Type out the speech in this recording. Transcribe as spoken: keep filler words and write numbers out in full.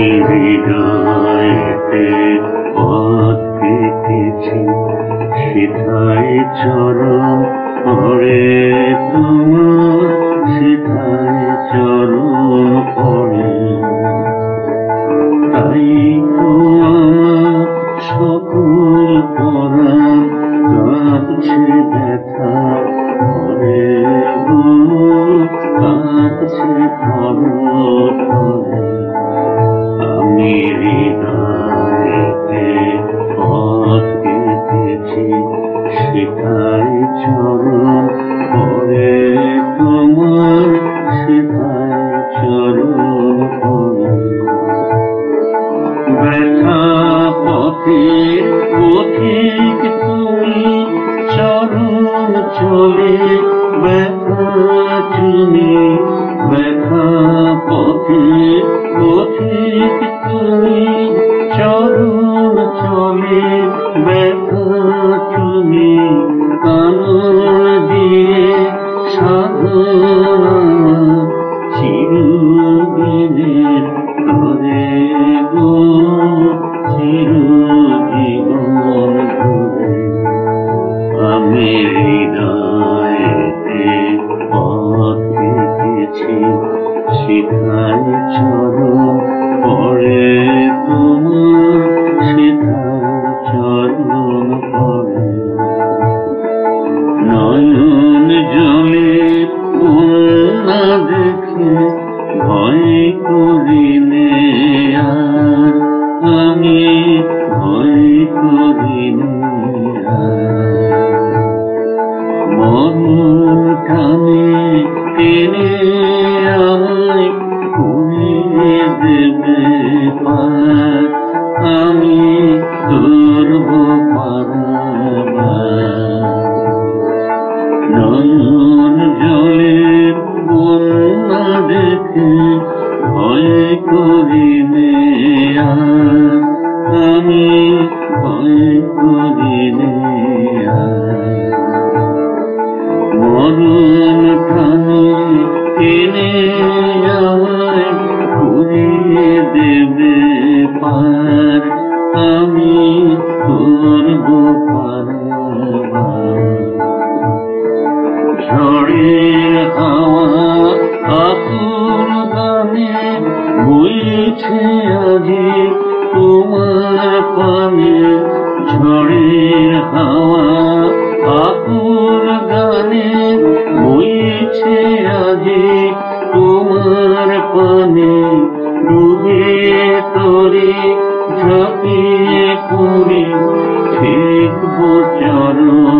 আমি হৃদয়েতে পথ পেতেছি, সেথায় চরণ পড়ে তোমার, সেথায় চরণ পড়ে। তাই তো আমার সকল পরাণ কাঁদছে ব্যথা করে গো, কাঁদছে ধরো ধরে। আমি হৃদয়েতে পথ পেতেছি, সেথায় চরণ পড়ে তোমার, সেথায় চরণ পড়ে। ব্যথা পথের পথিক তুমি, চরণ চলে ব্যথা তুমি। ব্যথা পথের পথিক তুমি, চরণ চলে ব্যথা তুমি। কানন দিয়ে সাধনা চিরদিনের ধরে গো, চিরজীবন ধরে। আমি হৃদয়েতে পথ পেতেছি, সেথায় চরণ পড়ে তোমার, সেথায় চরণ পড়ে। নয়ন জলে বন্যা দেখে ভয় করিনে আর, আমি ভয় করিনে আর। মরণ টানে টেনে আমায় ঘুরিয়ে দেবে পার, আমি ধরব পারাবার। নয়ন জলের বন্যা দেখে ভয় করিনে আর, আমি ভয় করিনে আর। মরণ টানে টেনে আমায় ঘুরিয়ে দেবে পার, আমি করব পারাবার। ঝড়ের হাওয়া আকুল গানে বইছে আজি তোমার পানে। ঝড়ের হাওয়া আকুল গানে বইছে আজি তোমার পানে। ডুবে তরে ঝাঁপিয়ে পড়ে, ফেকবো চরণ